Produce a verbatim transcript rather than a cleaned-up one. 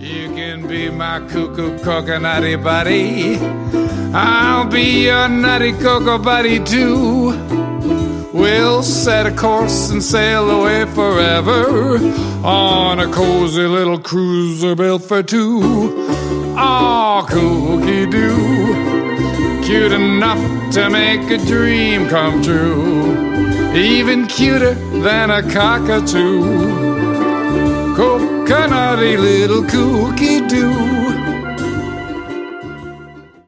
You can be my cuckoo coconutty buddy. I'll be your nutty cocoa buddy too. We'll set a course and sail away forever on a cozy little cruiser built for two. Aw, cookie-doo, cute enough to make a dream come true, even cuter than a cockatoo. Coconutty little cookie-doo.